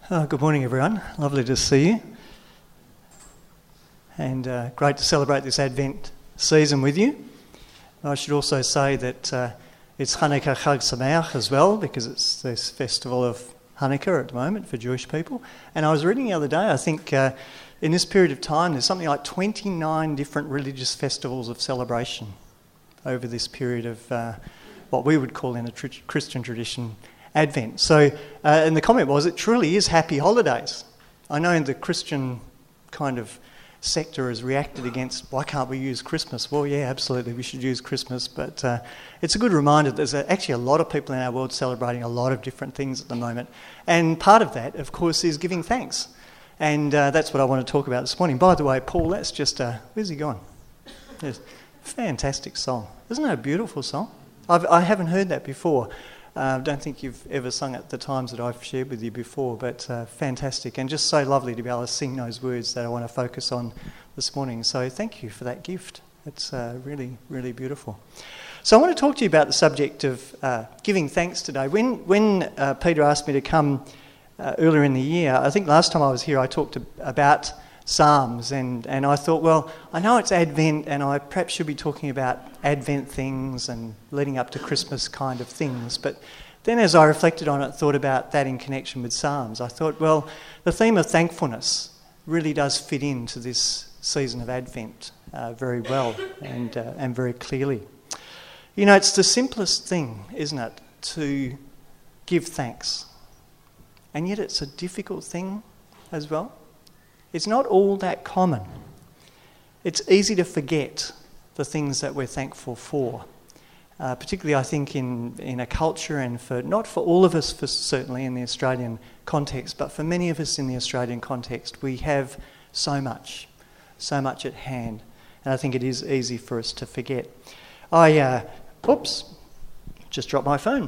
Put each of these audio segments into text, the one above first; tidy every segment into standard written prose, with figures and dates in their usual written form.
Good morning, everyone. Lovely to see you. And great to celebrate this Advent season with you. I should also say that it's Hanukkah Chag Sameach as well, because it's this festival of Hanukkah at the moment for Jewish people. And I was reading the other day, I think in this period of time, there's something like 29 different religious festivals of celebration over this period of what we would call in the Christian tradition Advent. So, and the comment was, it truly is happy holidays. I know in the Christian kind of sector has reacted against, why can't we use Christmas? Well, yeah, absolutely, we should use Christmas, but it's a good reminder that there's actually a lot of people in our world celebrating a lot of different things at the moment. And part of that, of course, is giving thanks. And that's what I want to talk about this morning. By the way, Paul, that's just where's he gone? Yes, fantastic song. Isn't that a beautiful song? I haven't heard that before. I don't think you've ever sung it the times that I've shared with you before, but fantastic and just so lovely to be able to sing those words that I want to focus on this morning. So thank you for that gift. It's really, really beautiful. So I want to talk to you about the subject of giving thanks today. When Peter asked me to come earlier in the year, I think last time I was here I talked about Psalms and I thought, well, I know it's Advent and I perhaps should be talking about Advent things and leading up to Christmas kind of things. But then as I reflected on it, thought about that in connection with Psalms, I thought, well, the theme of thankfulness really does fit into this season of Advent very well and very clearly. You know, it's the simplest thing, isn't it, to give thanks. And yet it's a difficult thing as well. It's not all that common. It's easy to forget the things that we're thankful for, particularly I think in a culture and not for all of us, certainly in the Australian context, but for many of us in the Australian context, we have so much at hand. And I think it is easy for us to forget. Just dropped my phone.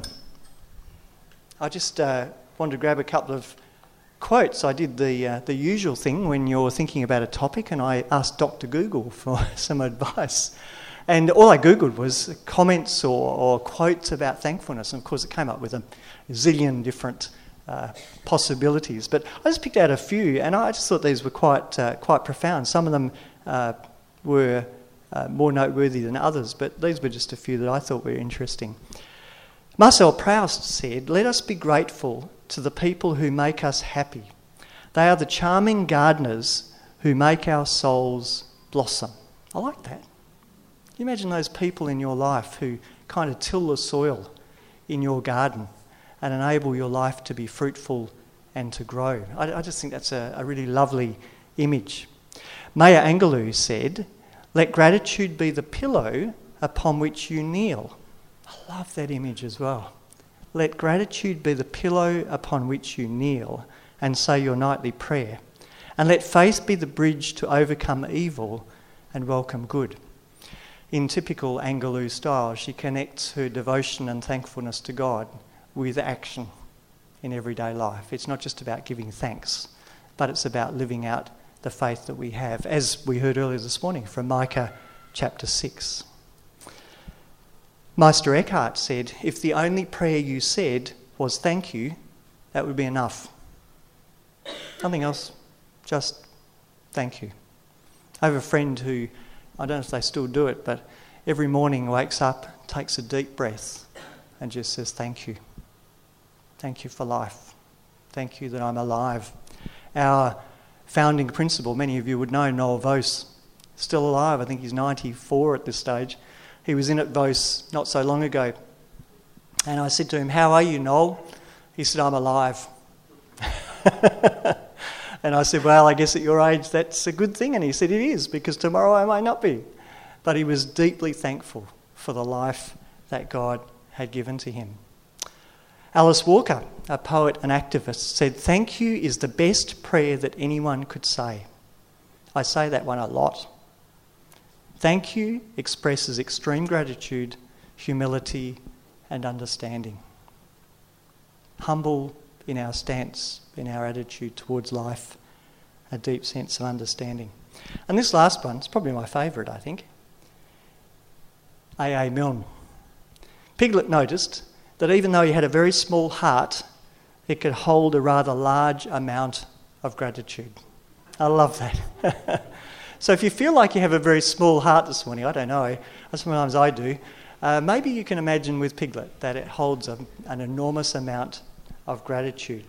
I just wanted to grab a couple of quotes. I did the usual thing when you're thinking about a topic, and I asked Dr. Google for some advice. And all I Googled was comments or quotes about thankfulness. And of course, it came up with a zillion different possibilities. But I just picked out a few, and I just thought these were quite profound. Some of them were more noteworthy than others, but these were just a few that I thought were interesting. Marcel Proust said, "Let us be grateful to the people who make us happy. They are the charming gardeners who make our souls blossom." I like that. Can you imagine those people in your life who kind of till the soil in your garden and enable your life to be fruitful and to grow? I just think that's a really lovely image. Maya Angelou said, "Let gratitude be the pillow upon which you kneel." I love that image as well. Let gratitude be the pillow upon which you kneel and say your nightly prayer. And let faith be the bridge to overcome evil and welcome good. In typical Angelou style, she connects her devotion and thankfulness to God with action in everyday life. It's not just about giving thanks, but it's about living out the faith that we have, as we heard earlier this morning from Micah chapter 6. Meister Eckhart said, "If the only prayer you said was thank you, that would be enough. Nothing else, just thank you." I have a friend who, I don't know if they still do it, but every morning wakes up, takes a deep breath and just says thank you. Thank you for life. Thank you that I'm alive. Our founding principal, many of you would know, Noel Vos, still alive. I think he's 94 at this stage. He was in at Vos not so long ago. And I said to him, "How are you, Noel?" He said, "I'm alive." And I said, "Well, I guess at your age that's a good thing." And he said, "It is, because tomorrow I might not be." But he was deeply thankful for the life that God had given to him. Alice Walker, a poet and activist, said, "Thank you is the best prayer that anyone could say." I say that one a lot. Thank you expresses extreme gratitude, humility, and understanding. Humble in our stance, in our attitude towards life, a deep sense of understanding. And this last one is probably my favourite, I think. A.A. Milne. Piglet noticed that even though he had a very small heart, it could hold a rather large amount of gratitude. I love that. So if you feel like you have a very small heart this morning, I don't know, sometimes I do, maybe you can imagine with Piglet that it holds an enormous amount of gratitude.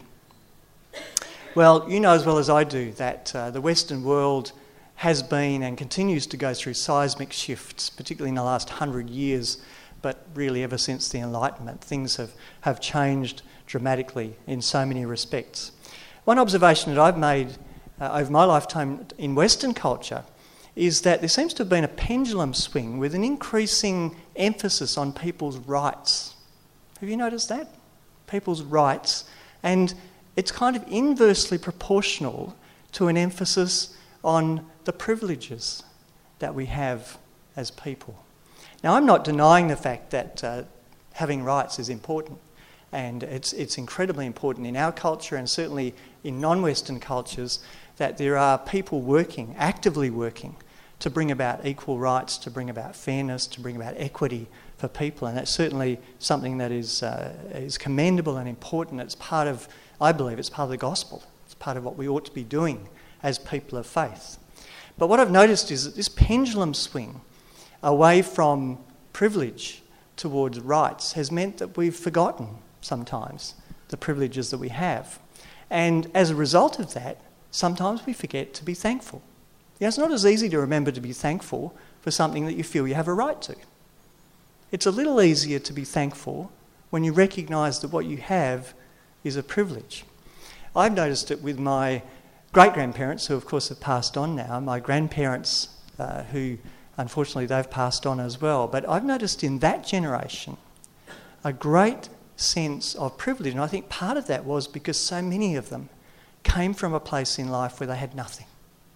Well, you know as well as I do that the Western world has been and continues to go through seismic shifts, particularly in the last 100 years, but really ever since the Enlightenment. Things have changed dramatically in so many respects. One observation that I've made over my lifetime in Western culture is that there seems to have been a pendulum swing with an increasing emphasis on people's rights. Have you noticed that? People's rights. And it's kind of inversely proportional to an emphasis on the privileges that we have as people. Now, I'm not denying the fact that having rights is important, and it's incredibly important in our culture and certainly in non-Western cultures that there are people actively working to bring about equal rights, to bring about fairness, to bring about equity for people, and that's certainly something that is commendable and important. It's part of, I believe, it's part of the gospel. It's part of what we ought to be doing as people of faith. But what I've noticed is that this pendulum swing away from privilege towards rights has meant that we've forgotten sometimes the privileges that we have. And as a result of that, sometimes we forget to be thankful. It's not as easy to remember to be thankful for something that you feel you have a right to. It's a little easier to be thankful when you recognise that what you have is a privilege. I've noticed it with my great-grandparents, who of course have passed on now, my grandparents who unfortunately they've passed on as well, but I've noticed in that generation a great sense of privilege, and I think part of that was because so many of them came from a place in life where they had nothing.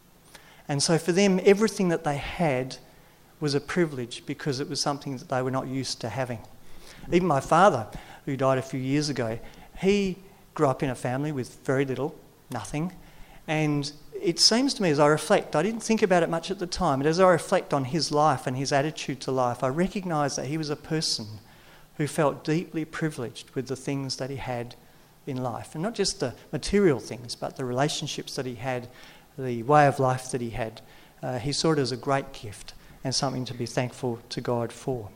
And so for them, everything that they had was a privilege because it was something that they were not used to having. Even my father, who died a few years ago, he grew up in a family with very little, nothing. And it seems to me as I reflect, I didn't think about it much at the time, but as I reflect on his life and his attitude to life, I recognise that he was a person who felt deeply privileged with the things that he had in life. And not just the material things, but the relationships that he had, the way of life that he had. He saw it as a great gift and something to be thankful to God for.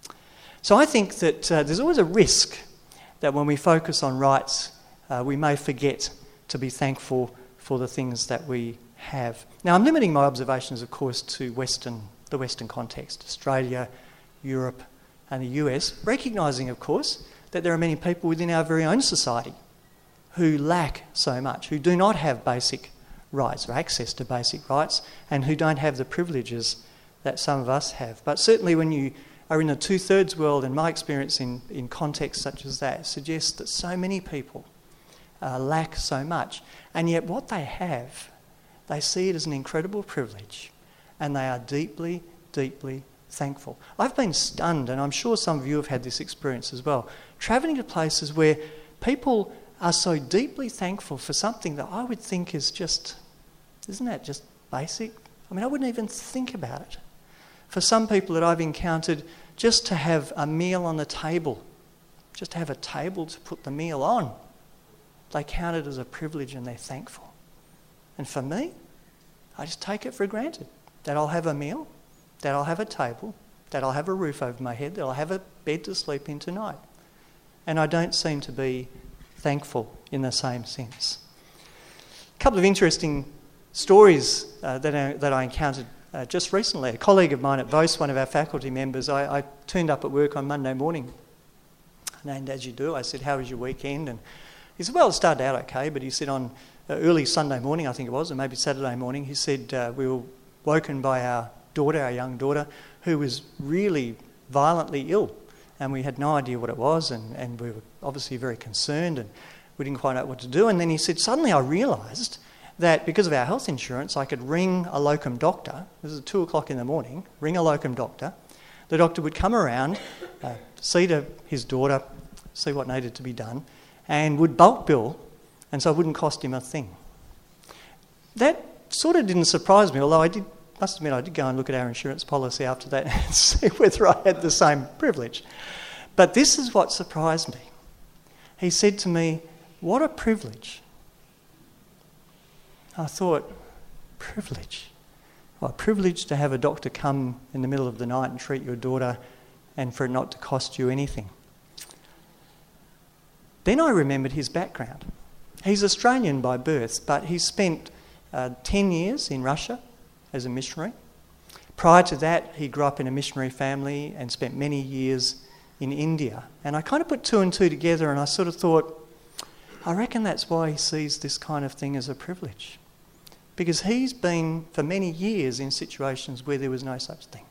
So I think that there's always a risk that when we focus on rights, we may forget to be thankful for the things that we have. Now, I'm limiting my observations, of course, to the Western context, Australia, Europe, and the US, recognising, of course, that there are many people within our very own society who lack so much, who do not have basic rights or access to basic rights, and who don't have the privileges that some of us have. But certainly when you are in a two-thirds world, and my experience in contexts such as that suggests that so many people lack so much, and yet what they have, they see it as an incredible privilege, and they are deeply, deeply thankful. I've been stunned, and I'm sure some of you have had this experience as well, travelling to places where people are so deeply thankful for something that I would think is just, isn't that just basic? I mean, I wouldn't even think about it. For some people that I've encountered, just to have a meal on the table, just to have a table to put the meal on, they count it as a privilege and they're thankful. And for me, I just take it for granted that I'll have a meal, that I'll have a table, that I'll have a roof over my head, that I'll have a bed to sleep in tonight. And I don't seem to be thankful in the same sense. A couple of interesting stories that I encountered just recently. A colleague of mine at VOS, one of our faculty members, I turned up at work on Monday morning, and as you do, I said, "How was your weekend?" And he said, "Well, it started out okay," but he said on early Sunday morning, I think it was, or maybe Saturday morning, he said we were woken by our daughter, our young daughter, who was really violently ill, and we had no idea what it was, and we were obviously very concerned, and we didn't quite know what to do. And then he said, suddenly I realised that because of our health insurance, I could ring a locum doctor. This is at 2 o'clock in the morning, ring a locum doctor. The doctor would come around, see to his daughter, see what needed to be done, and would bulk bill, and so it wouldn't cost him a thing. That sort of didn't surprise me, although I must admit I did go and look at our insurance policy after that and see whether I had the same privilege. But this is what surprised me. He said to me, What a privilege. I thought, privilege? Well, a privilege to have a doctor come in the middle of the night and treat your daughter and for it not to cost you anything. Then I remembered his background. He's Australian by birth, but he spent 10 years in Russia as a missionary. Prior to that, he grew up in a missionary family and spent many years in India. And I kind of put two and two together and I sort of thought, I reckon that's why he sees this kind of thing as a privilege. Because he's been for many years in situations where there was no such thing.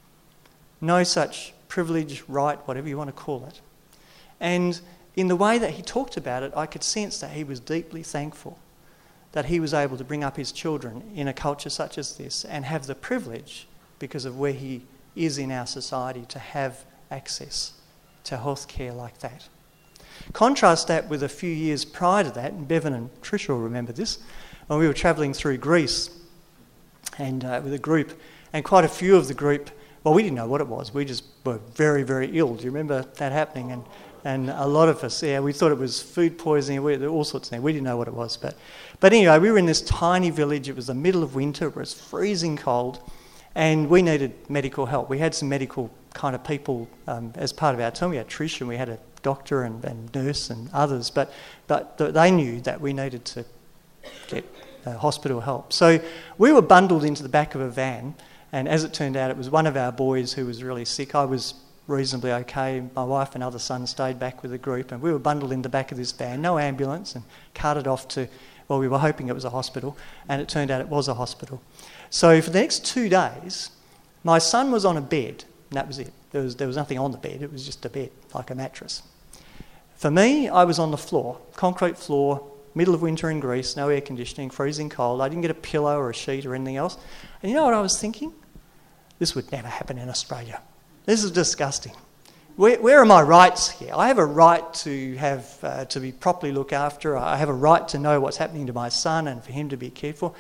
No such privilege, right, whatever you want to call it. And in the way that he talked about it, I could sense that he was deeply thankful that he was able to bring up his children in a culture such as this and have the privilege, because of where he is in our society, to have access to healthcare like that. Contrast that with a few years prior to that, and Bevan and Tricia will remember this, when we were travelling through Greece and with a group, and quite a few of the group, well, we didn't know what it was. We just were very, very ill. Do you remember that happening? And a lot of us, we thought it was food poisoning, all sorts of things. We didn't know what it was. But anyway, we were in this tiny village. It was the middle of winter. It was freezing cold. And we needed medical help. We had some medical kind of people as part of our team. We had Trish and we had a doctor and nurse and others. But they knew that we needed to get hospital help. So we were bundled into the back of a van. And as it turned out, it was one of our boys who was really sick. I was reasonably okay. My wife and other son stayed back with the group, and we were bundled in the back of this van, no ambulance, and carted off to, well, we were hoping it was a hospital, and it turned out it was a hospital. So for the next 2 days, my son was on a bed, and that was it. There was nothing on the bed, it was just a bed, like a mattress. For me, I was on the floor, concrete floor, middle of winter in Greece, no air conditioning, freezing cold. I didn't get a pillow or a sheet or anything else. And you know what I was thinking? This would never happen in Australia. This is disgusting. Where are my rights here? I have a right to have to be properly looked after. I have a right to know what's happening to my son and for him to be cared for.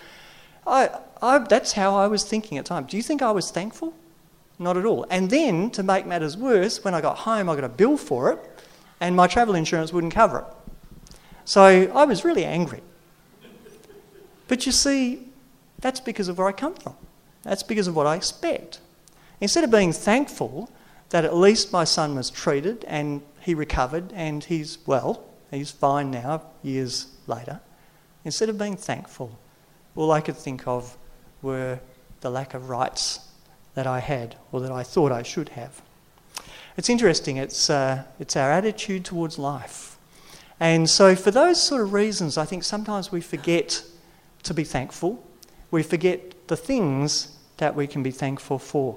That's how I was thinking at the time. Do you think I was thankful? Not at all. And then, to make matters worse, when I got home, I got a bill for it, and my travel insurance wouldn't cover it. So I was really angry. But you see, that's because of where I come from. That's because of what I expect. Instead of being thankful that at least my son was treated and he recovered and he's well, he's fine now, years later, instead of being thankful, all I could think of were the lack of rights that I had or that I thought I should have. It's interesting, it's our attitude towards life. And so for those sort of reasons, I think sometimes we forget to be thankful. We forget the things that we can be thankful for.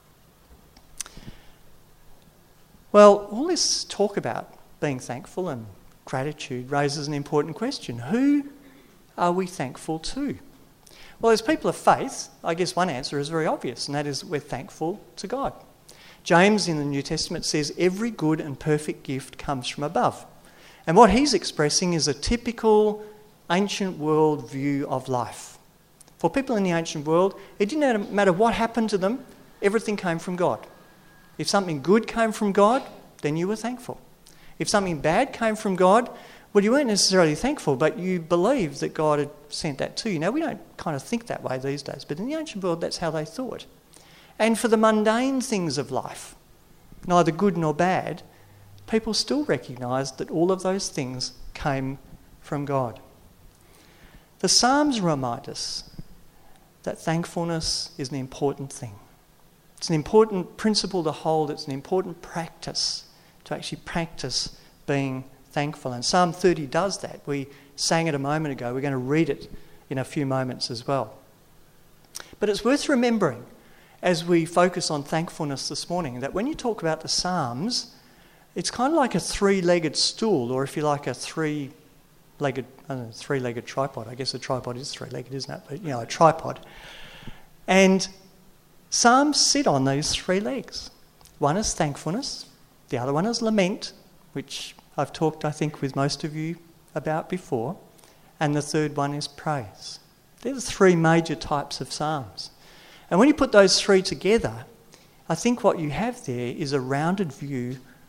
Well, all this talk about being thankful and gratitude raises an important question. Who are we thankful to? Well, as people of faith, I guess one answer is very obvious, and that is we're thankful to God. James in the New Testament says every good and perfect gift comes from above. And what he's expressing is a typical ancient world view of life. For people in the ancient world, it didn't matter what happened to them, everything came from God. If something good came from God, then you were thankful. If something bad came from God, well, you weren't necessarily thankful, but you believed that God had sent that to you. Now, we don't kind of think that way these days, but in the ancient world, that's how they thought. And for the mundane things of life, neither good nor bad, people still recognised that all of those things came from God. The Psalms remind us that thankfulness is an important thing. It's an important principle to hold. It's an important practice to actually practice being thankful. And Psalm 30 does that. We sang it a moment ago. We're going to read it in a few moments as well. But it's worth remembering as we focus on thankfulness this morning that when you talk about the Psalms, it's kind of like a three-legged stool, or if you like, a three-legged tripod. I guess a tripod is three-legged, isn't it? But, a tripod. And Psalms sit on those three legs. One is thankfulness, the other one is lament, which I've talked, I think, with most of you about before, and the third one is praise. They're the three major types of Psalms. And when you put those three together, I think what you have there is a rounded view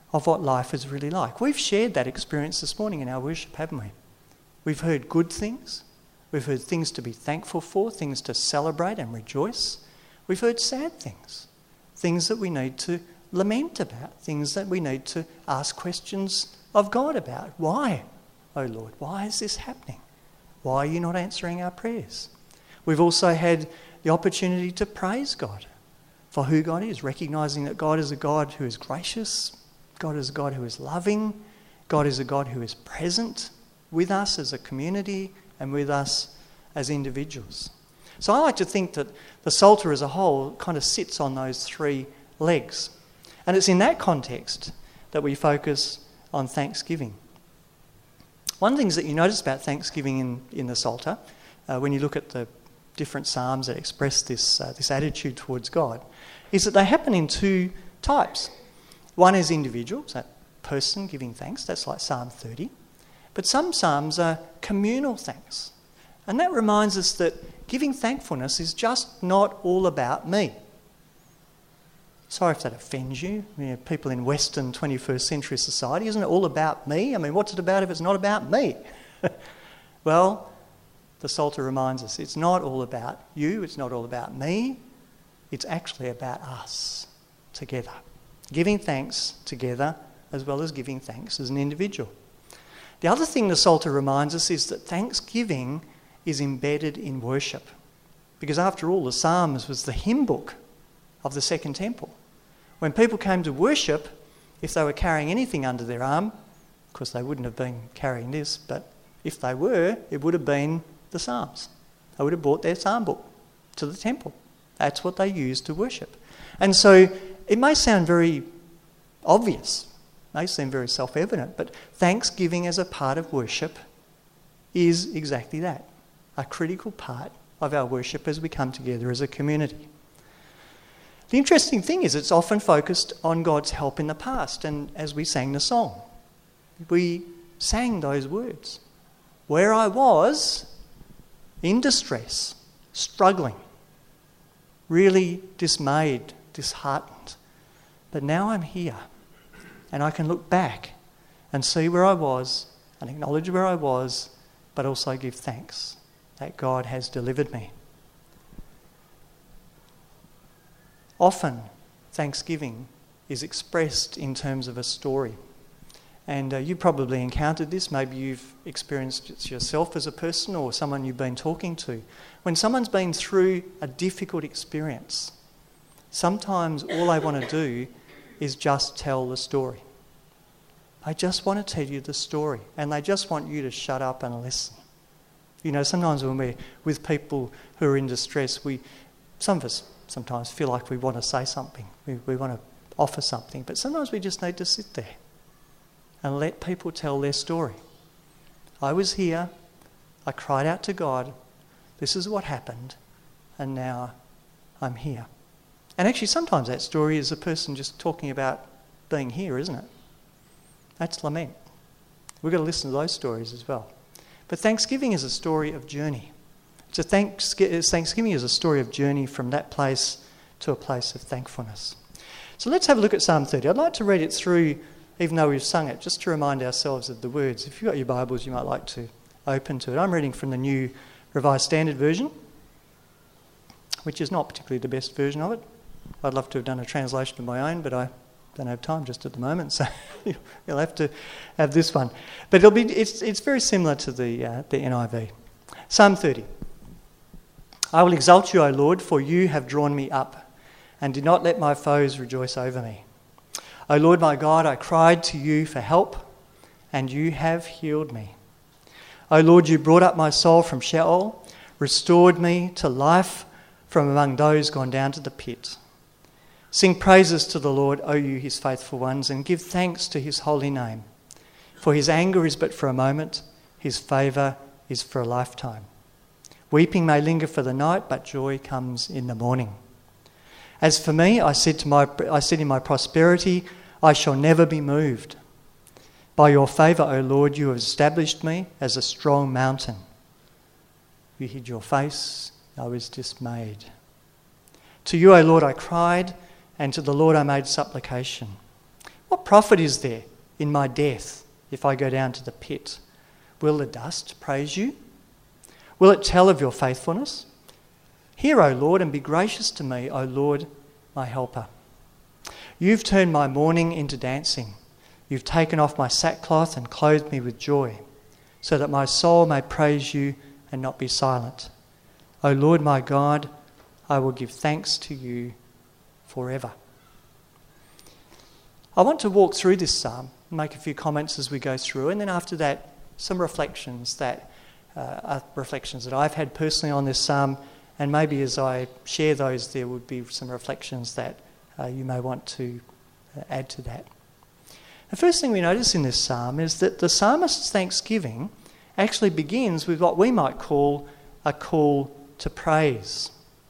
of what life is really like. We've shared that experience this morning in our worship, haven't we? We've heard good things. We've heard things to be thankful for, things to celebrate and rejoice. We've heard sad things, things that we need to lament about, things that we need to ask questions of God about. Why, oh Lord, why is this happening? Why are you not answering our prayers? We've also had the opportunity to praise God for who God is, recognising that God is a God who is gracious, God is a God who is loving, God is a God who is present with us as a community and with us as individuals. So I like to think that the Psalter as a whole kind of sits on those three legs. And it's in that context that we focus on thanksgiving. One of the things that you notice about thanksgiving in the Psalter, when you look at the different psalms that express this attitude towards God, is that they happen in two types. One is individuals, that person giving thanks, that's like Psalm 30. But some psalms are communal thanks. And that reminds us that giving thankfulness is just not all about me. Sorry if that offends you. People in Western 21st century society, isn't it all about me? I mean, what's it about if it's not about me? Well, the Psalter reminds us it's not all about you, it's not all about me, it's actually about us together. Giving thanks together as well as giving thanks as an individual. The other thing the Psalter reminds us is that thanksgiving is embedded in worship. Because after all, the Psalms was the hymn book of the Second Temple. When people came to worship, if they were carrying anything under their arm, of course they wouldn't have been carrying this, but if they were, it would have been the Psalms. They would have brought their psalm book to the temple. That's what they used to worship. And so it may sound very obvious, may seem very self-evident, but thanksgiving as a part of worship is exactly that, a critical part of our worship as we come together as a community. The interesting thing is it's often focused on God's help in the past, and as we sang the song, we sang those words. Where I was in distress, struggling, really dismayed, disheartened, but now I'm here and I can look back and see where I was and acknowledge where I was, but also give thanks that God has delivered me. Often, thanksgiving is expressed in terms of a story. And you probably encountered this, maybe you've experienced it yourself as a person or someone you've been talking to. When someone's been through a difficult experience, sometimes all they want to do is just tell the story. They just want to tell you the story and they just want you to shut up and listen. You know, sometimes when we're with people who are in distress, some of us sometimes feel like we want to say something, we want to offer something, but sometimes we just need to sit there and let people tell their story. I was here, I cried out to God, this is what happened, and now I'm here. And actually sometimes that story is a person just talking about being here, isn't it? That's lament. We've got to listen to those stories as well. But Thanksgiving is a story of journey. Thanksgiving is a story of journey from that place to a place of thankfulness. So let's have a look at Psalm 30. I'd like to read it through, even though we've sung it, just to remind ourselves of the words. If you've got your Bibles, you might like to open to it. I'm reading from the New Revised Standard Version, which is not particularly the best version of it. I'd love to have done a translation of my own, but I don't have time just at the moment, so you'll have to have this one. But it's very similar to the NIV. Psalm 30. I will exalt you, O Lord, for you have drawn me up, and did not let my foes rejoice over me. O Lord my God, I cried to you for help, and you have healed me. O Lord, you brought up my soul from Sheol, restored me to life from among those gone down to the pit. Sing praises to the Lord, O you his faithful ones, and give thanks to his holy name. For his anger is but for a moment, his favour is for a lifetime. Weeping may linger for the night, but joy comes in the morning. As for me, I said in my prosperity, I shall never be moved. By your favour, O Lord, you have established me as a strong mountain. You hid your face, I was dismayed. To you, O Lord, I cried, and to the Lord I made supplication. What profit is there in my death if I go down to the pit? Will the dust praise you? Will it tell of your faithfulness? Hear, O Lord, and be gracious to me, O Lord, my helper. You've turned my mourning into dancing. You've taken off my sackcloth and clothed me with joy, so that my soul may praise you and not be silent. O Lord my God, I will give thanks to you forever. I want to walk through this psalm and make a few comments as we go through, and then after that, some reflections that are reflections that I've had personally on this psalm, and maybe as I share those, there would be some reflections that you may want to add to that. The first thing we notice in this psalm is that the psalmist's thanksgiving actually begins with what we might call a call to praise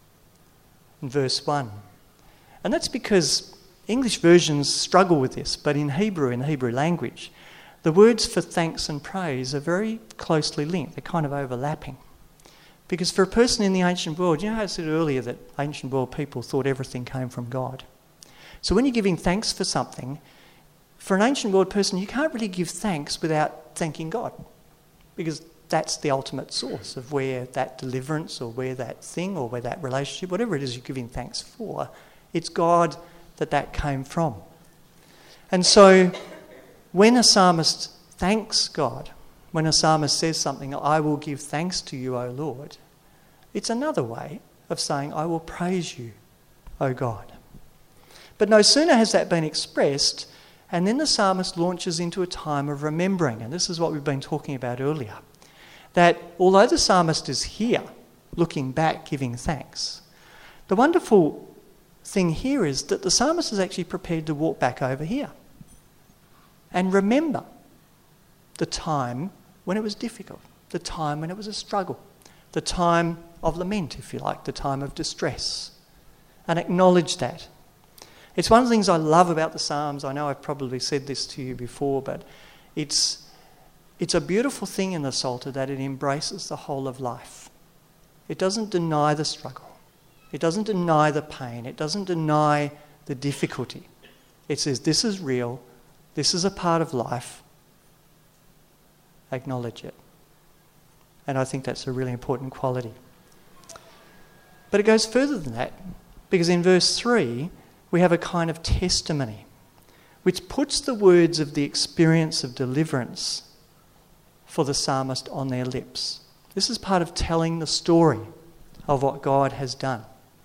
in verse 1. And that's because English versions struggle with this, but in Hebrew, in the Hebrew language, the words for thanks and praise are very closely linked. They're kind of overlapping. Because for a person in the ancient world, you know how I said earlier that ancient world people thought everything came from God. So when you're giving thanks for something, for an ancient world person, you can't really give thanks without thanking God, because that's the ultimate source of where that deliverance or where that thing or where that relationship, whatever it is you're giving thanks for, it's God that came from. And so when a psalmist thanks God, when a psalmist says something, I will give thanks to you, O Lord, it's another way of saying, I will praise you, O God. But no sooner has that been expressed, and then the psalmist launches into a time of remembering, and this is what we've been talking about earlier, that although the psalmist is here, looking back, giving thanks, the wonderful thing here is that the psalmist is actually prepared to walk back over here and remember the time when it was difficult, the time when it was a struggle, the time of lament, if you like, the time of distress, and acknowledge that. It's one of the things I love about the Psalms. I know I've probably said this to you before, but it's a beautiful thing in the Psalter that it embraces the whole of life. It doesn't deny the struggle. It doesn't deny the pain. It doesn't deny the difficulty. It says, this is real. This is a part of life. Acknowledge it. And I think that's a really important quality. But it goes further than that, because in verse 3, we have a kind of testimony which puts the words of the experience of deliverance for the psalmist on their lips. This is part of telling the story of what God has done.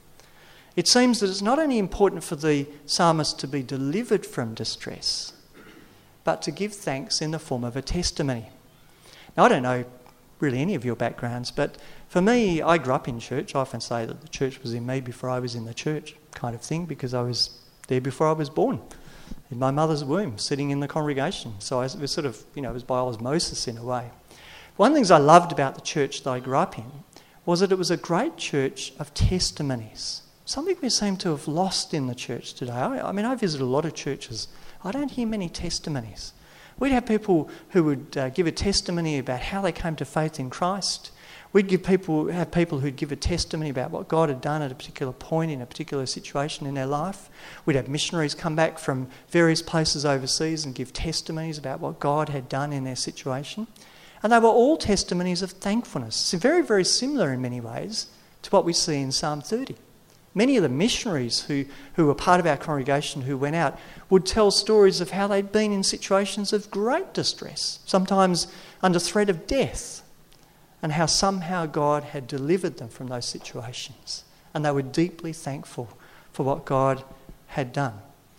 It seems that it's not only important for the psalmist to be delivered from distress, but to give thanks in the form of a testimony. Now, I don't know really any of your backgrounds, but for me, I grew up in church. I often say that the church was in me before I was in the church, kind of thing, because I was there before I was born, in my mother's womb, sitting in the congregation. So it was sort of, it was by osmosis in a way. One of the things I loved about the church that I grew up in was that it was a great church of testimonies. Something we seem to have lost in the church today. I visit a lot of churches. I don't hear many testimonies. We'd have people who would give a testimony about how they came to faith in Christ. We'd have people who'd give a testimony about what God had done at a particular point in a particular situation in their life. We'd have missionaries come back from various places overseas and give testimonies about what God had done in their situation. And they were all testimonies of thankfulness. So very, very similar in many ways to what we see in Psalm 30. Many of the missionaries who were part of our congregation who went out would tell stories of how they'd been in situations of great distress, sometimes under threat of death, and how somehow God had delivered them from those situations. And they were deeply thankful for what God had done.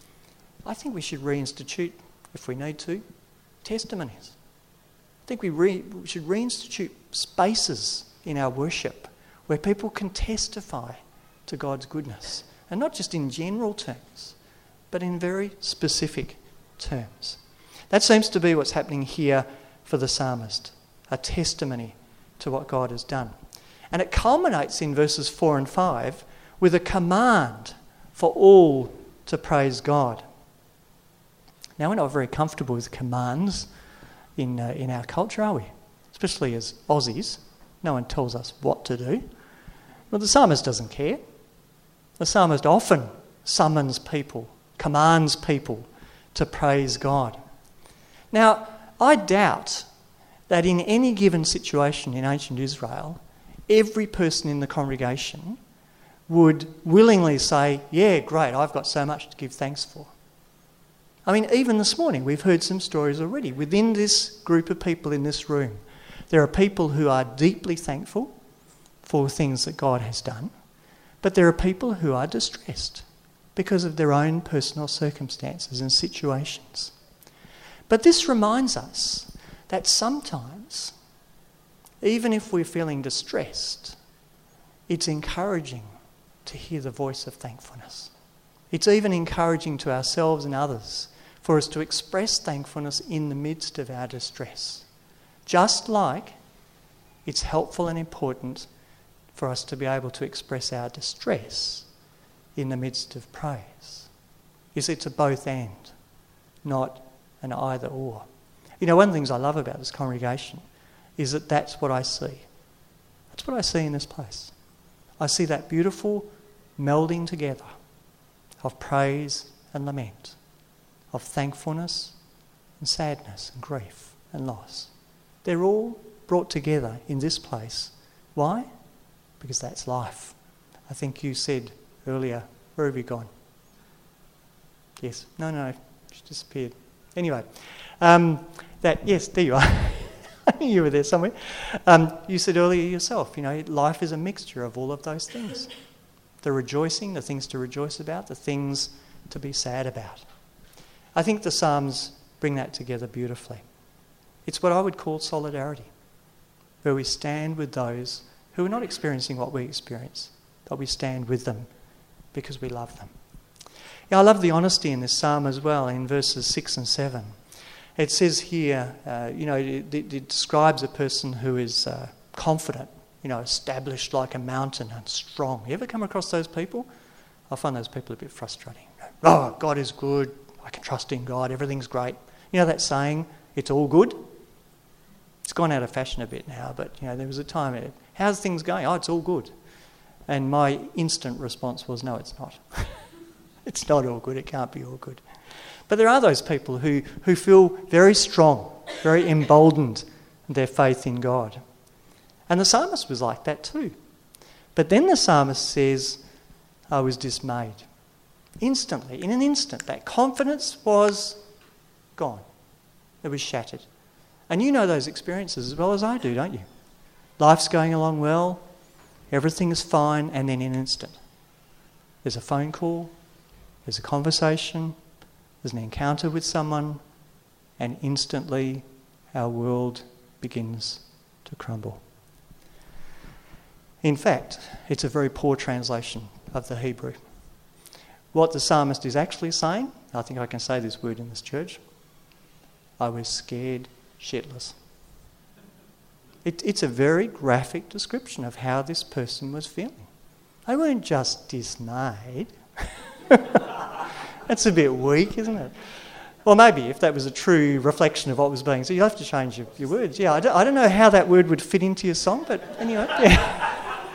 I think we should reinstitute, if we need to, testimonies. I think we should reinstitute spaces in our worship where people can testify to God's goodness, and not just in general terms, but in very specific terms. That seems to be what's happening here for the psalmist, a testimony to what God has done. And it culminates in verses 4 and 5 with a command for all to praise God. Now, we're not very comfortable with commands in our culture, are we? Especially as Aussies. No one tells us what to do. Well, the psalmist doesn't care. The psalmist often summons people, commands people to praise God. Now, I doubt that in any given situation in ancient Israel, every person in the congregation would willingly say, yeah, great, I've got so much to give thanks for. I mean, even this morning, we've heard some stories already. Within this group of people in this room, there are people who are deeply thankful for things that God has done, but there are people who are distressed because of their own personal circumstances and situations. But this reminds us that sometimes, even if we're feeling distressed, it's encouraging to hear the voice of thankfulness. It's even encouraging to ourselves and others for us to express thankfulness in the midst of our distress. Just like it's helpful and important for us to be able to express our distress in the midst of praise. It's a both and, not an either or. You know, one of the things I love about this congregation is that that's what I see. That's what I see in this place. I see that beautiful melding together of praise and lament, of thankfulness and sadness and grief and loss. They're all brought together in this place. Why? Because that's life. I think you said earlier, where have you gone? Yes. No, she disappeared. Anyway, yes, there you are. I knew you were there somewhere. You said earlier yourself, you know, life is a mixture of all of those things. The rejoicing, the things to rejoice about, the things to be sad about. I think the Psalms bring that together beautifully. It's what I would call solidarity, where we stand with those who are not experiencing what we experience, but we stand with them because we love them. Yeah, I love the honesty in this psalm as well in verses 6 and 7. It says here, it describes a person who is confident, established like a mountain and strong. You ever come across those people? I find those people a bit frustrating. Oh, God is good. I can trust in God. Everything's great. You know that saying, it's all good? It's gone out of fashion a bit now, but there was a time, how's things going? Oh, it's all good. And my instant response was, no, it's not. It's not all good. It can't be all good. But there are those people who feel very strong, very emboldened in their faith in God. And the psalmist was like that too. But then the psalmist says, I was dismayed. Instantly, in an instant, that confidence was gone. It was shattered. And you know those experiences as well as I do, don't you? Life's going along well, everything is fine, and then in an instant, there's a phone call, there's a conversation, there's an encounter with someone, and instantly our world begins to crumble. In fact, it's a very poor translation of the Hebrew. What the psalmist is actually saying, I think I can say this word in this church, I was scared shitless. It's a very graphic description of how this person was feeling. They weren't just dismayed. That's a bit weak, isn't it? Well, maybe if that was a true reflection of what was being said, you have to change your words. Yeah, I don't know how that word would fit into your song, but anyway. Yeah.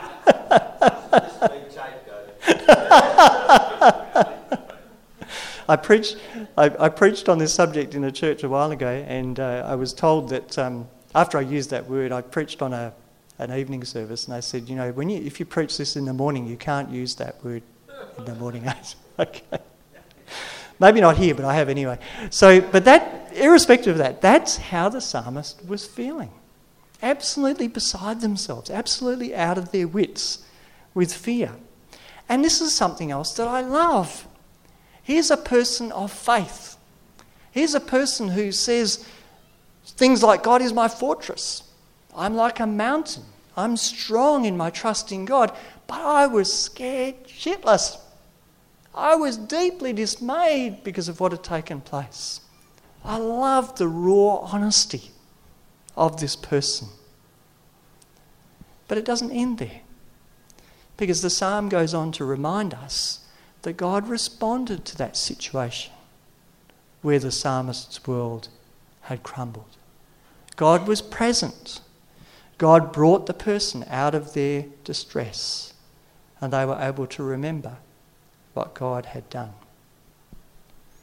I preached on this subject in a church a while ago, and I was told that after I used that word, I preached on an evening service, and they said, if you preach this in the morning, you can't use that word in the morning. Okay. Maybe not here, but I have anyway. So, but that, irrespective of that, that's how the psalmist was feeling. Absolutely beside themselves, absolutely out of their wits with fear. And this is something else that I love. Here's a person of faith. Here's a person who says things like, God is my fortress. I'm like a mountain. I'm strong in my trust in God. But I was scared shitless. I was deeply dismayed because of what had taken place. I love the raw honesty of this person. But it doesn't end there. Because the psalm goes on to remind us that God responded to that situation where the psalmist's world had crumbled. God was present. God brought the person out of their distress, and they were able to remember what God had done.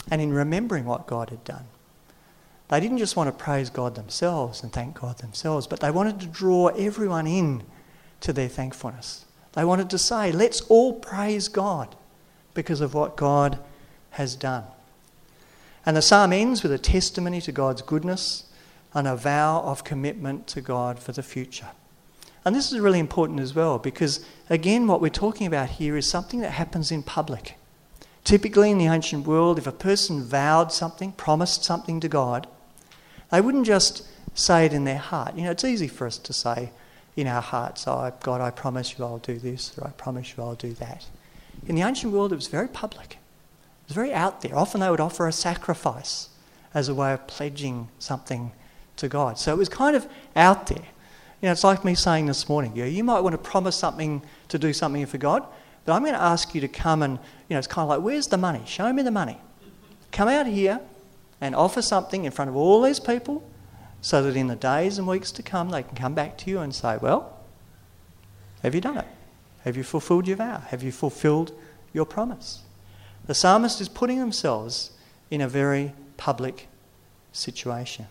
and in remembering what God had done. They didn't just want to praise God themselves and thank God themselves, but they wanted to draw everyone in to their thankfulness. They wanted to say, let's all praise God because of what God has done. And the psalm ends with a testimony to God's goodness and a vow of commitment to God for the future. And this is really important as well because, again, what we're talking about here is something that happens in public. Typically in the ancient world, if a person vowed something, promised something to God, they wouldn't just say it in their heart. You know, it's easy for us to say in our hearts, oh, God, I promise you I'll do this, or I promise you I'll do that. In the ancient world, it was very public. It was very out there. Often they would offer a sacrifice as a way of pledging something to God. So it was kind of out there. You know, it's like me saying this morning, you might want to promise something to do something for God, but I'm going to ask you to come and, it's kind of like, where's the money? Show me the money. Come out here and offer something in front of all these people so that in the days and weeks to come they can come back to you and say, well, have you done it? Have you fulfilled your vow? Have you fulfilled your promise? The psalmist is putting themselves in a very public situation.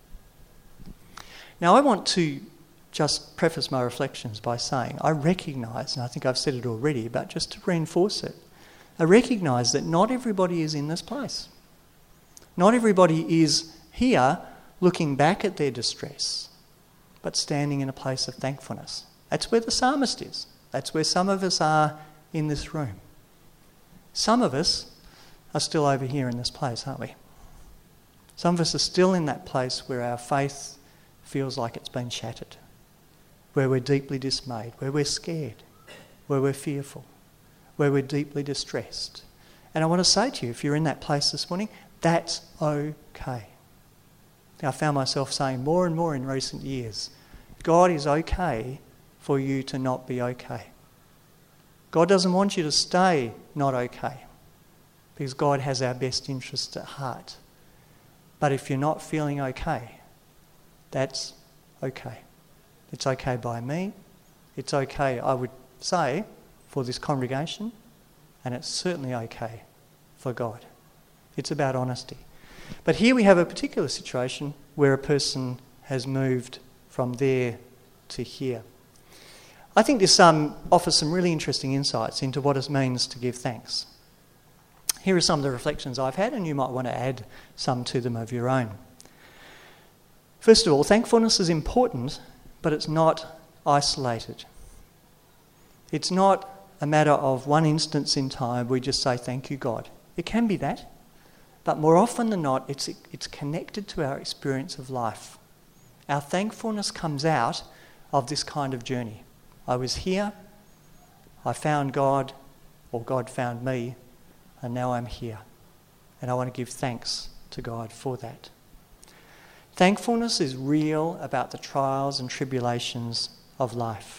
Now I want to just preface my reflections by saying I recognise, and I think I've said it already, but just to reinforce it, I recognise that not everybody is in this place. Not everybody is here looking back at their distress, but standing in a place of thankfulness. That's where the psalmist is. That's where some of us are in this room. Some of us are still over here in this place, aren't we? Some of us are still in that place where our faith feels like it's been shattered, where we're deeply dismayed, where we're scared, where we're fearful, where we're deeply distressed. And I want to say to you, if you're in that place this morning, that's okay. I found myself saying more and more in recent years, God is okay for you to not be okay. God doesn't want you to stay not okay because God has our best interests at heart. But if you're not feeling okay, that's okay. It's okay by me. It's okay, I would say, for this congregation, and it's certainly okay for God. It's about honesty. But here we have a particular situation where a person has moved from there to here. I think this offers some really interesting insights into what it means to give thanks. Here are some of the reflections I've had, and you might want to add some to them of your own. First of all, thankfulness is important, but it's not isolated. It's not a matter of one instance in time we just say, thank you, God. It can be that, but more often than not, it's connected to our experience of life. Our thankfulness comes out of this kind of journey. I was here, I found God, or God found me, and now I'm here. And I want to give thanks to God for that. Thankfulness is real about the trials and tribulations of life.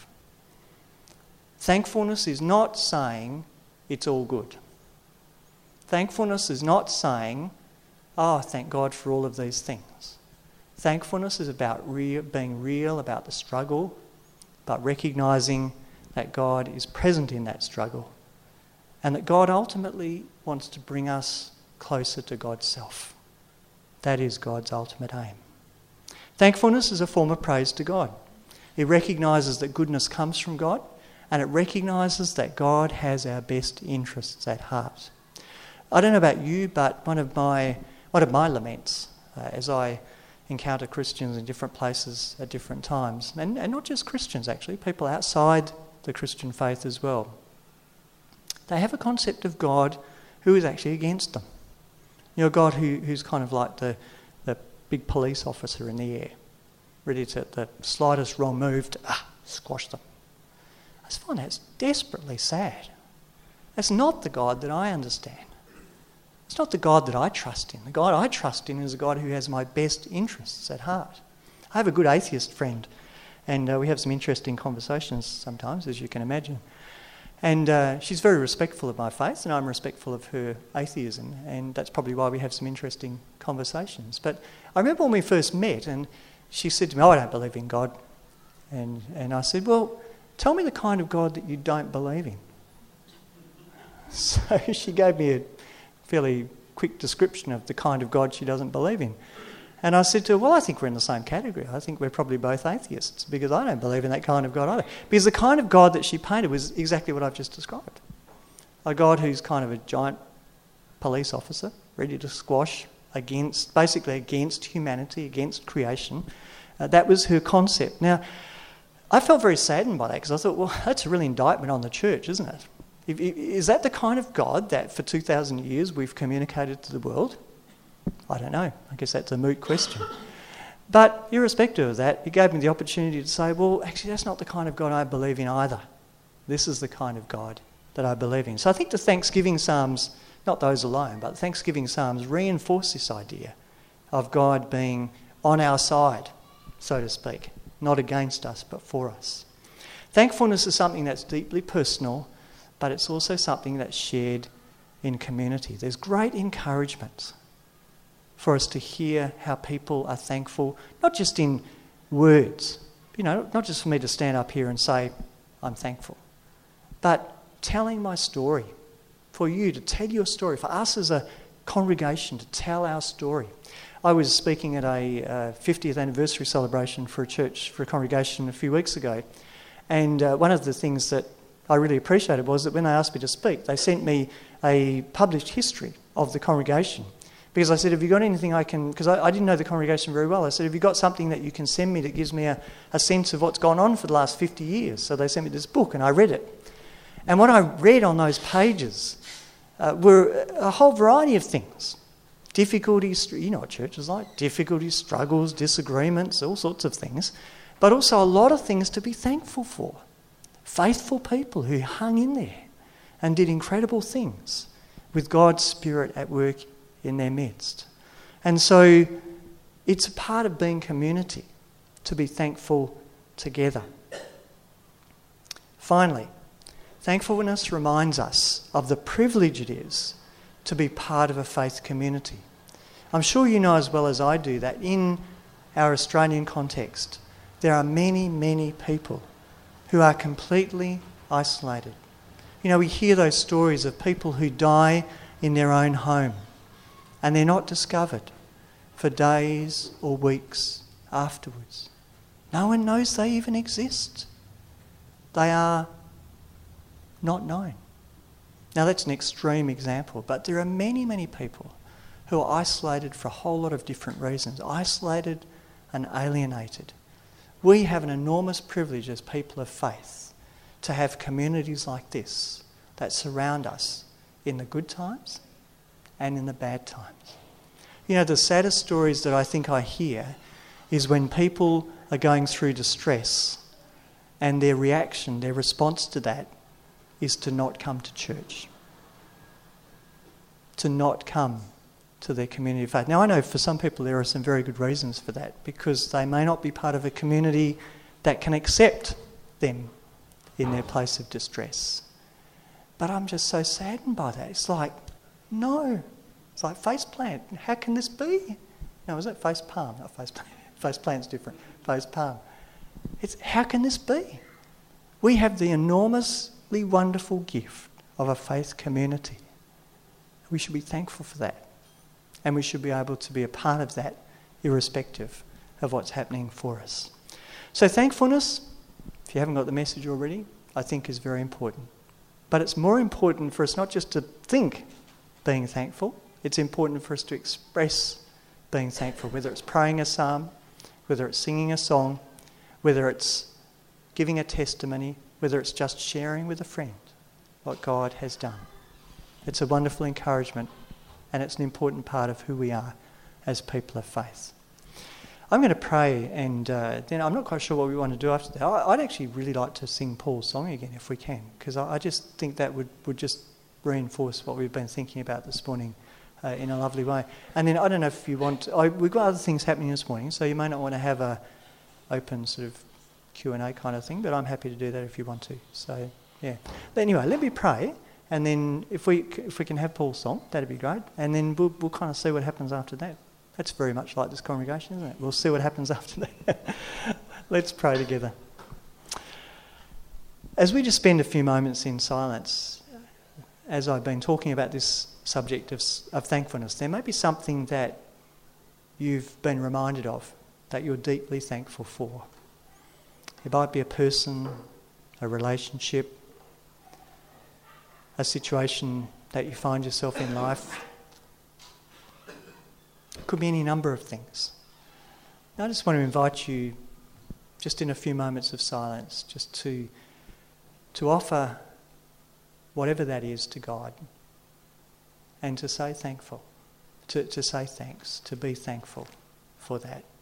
Thankfulness is not saying it's all good. Thankfulness is not saying, oh, thank God for all of these things. Thankfulness is about being real about the struggle, but recognising that God is present in that struggle and that God ultimately wants to bring us closer to God's self. That is God's ultimate aim. Thankfulness is a form of praise to God. It recognises that goodness comes from God, and it recognises that God has our best interests at heart. I don't know about you, but one of my laments as I encounter Christians in different places at different times, and not just Christians actually, people outside the Christian faith as well, they have a concept of God who is actually against them. You know, God who's kind of like the big police officer in the air, ready to, the slightest wrong move to squash them. I just find that's desperately sad. That's not the God that I understand. It's not the God that I trust in. The God I trust in is a God who has my best interests at heart. I have a good atheist friend, and we have some interesting conversations sometimes, as you can imagine. And she's very respectful of my faith, and I'm respectful of her atheism, and that's probably why we have some interesting conversations. But I remember when we first met, and she said to me, I don't believe in God. And I said, well, tell me the kind of God that you don't believe in. So she gave me a fairly quick description of the kind of God she doesn't believe in. And I said to her, well, I think we're in the same category. I think we're probably both atheists because I don't believe in that kind of God either. Because the kind of God that she painted was exactly what I've just described. A God who's kind of a giant police officer, ready to squash basically against humanity, against creation. That was her concept. Now, I felt very saddened by that because I thought, well, that's a real indictment on the church, isn't it? Is that the kind of God that for 2,000 years we've communicated to the world? I don't know. I guess that's a moot question. But irrespective of that, it gave me the opportunity to say, well, actually, that's not the kind of God I believe in either. This is the kind of God that I believe in. So I think the Thanksgiving Psalms, not those alone, but the Thanksgiving Psalms reinforce this idea of God being on our side, so to speak, not against us, but for us. Thankfulness is something that's deeply personal, but it's also something that's shared in community. There's great encouragement for us to hear how people are thankful, not just in words, not just for me to stand up here and say, I'm thankful, but telling my story, for you to tell your story, for us as a congregation to tell our story. I was speaking at a 50th anniversary celebration for a congregation a few weeks ago, and one of the things that I really appreciated was that when they asked me to speak, they sent me a published history of the congregation. Because I said, have you got anything I can... Because I didn't know the congregation very well. I said, have you got something that you can send me that gives me a sense of what's gone on for the last 50 years? So they sent me this book and I read it. And what I read on those pages were a whole variety of things. Difficulties, you know what church is like. Difficulties, struggles, disagreements, all sorts of things. But also a lot of things to be thankful for. Faithful people who hung in there and did incredible things with God's Spirit at work in their midst. And so it's a part of being community to be thankful together. Finally, thankfulness reminds us of the privilege it is to be part of a faith community. I'm sure you know as well as I do that in our Australian context, there are many, many people who are completely isolated. We hear those stories of people who die in their own home and they're not discovered for days or weeks afterwards. No one knows they even exist. They are not known. Now that's an extreme example, but there are many, many people who are isolated for a whole lot of different reasons, isolated and alienated. We have an enormous privilege as people of faith to have communities like this that surround us in the good times and in the bad times. The saddest stories that I think I hear is when people are going through distress and their reaction, their response to that is to not come to church, to not come to their community of faith. Now, I know for some people there are some very good reasons for that because they may not be part of a community that can accept them in their place of distress. But I'm just so saddened by that. It's like, no. It's like face plant. How can this be? No, is it face palm? Not face plant. Face plant's different. Face palm. It's how can this be? We have the enormously wonderful gift of a faith community. We should be thankful for that. And we should be able to be a part of that irrespective of what's happening for us. So thankfulness, if you haven't got the message already, I think is very important. But it's more important for us not just to think being thankful, it's important for us to express being thankful, whether it's praying a psalm, whether it's singing a song, whether it's giving a testimony, whether it's just sharing with a friend what God has done. It's a wonderful encouragement and it's an important part of who we are as people of faith. I'm going to pray and then I'm not quite sure what we want to do after that. I'd actually really like to sing Paul's song again if we can, because I just think that would just reinforce what we've been thinking about this morning in a lovely way. And then I don't know if you want... we've got other things happening this morning, so you may not want to have a open sort of Q&A kind of thing, but I'm happy to do that if you want to. So, yeah. But anyway, let me pray, and then if we can have Paul's song, that'd be great. And then we'll kind of see what happens after that. That's very much like this congregation, isn't it? We'll see what happens after that. Let's pray together. As we just spend a few moments in silence, as I've been talking about this subject of thankfulness, there may be something that you've been reminded of that you're deeply thankful for. It might be a person, a relationship, a situation that you find yourself in life. It could be any number of things. I just want to invite you, just in a few moments of silence, just to offer whatever that is to God and to say thankful, to say thanks, to be thankful for that.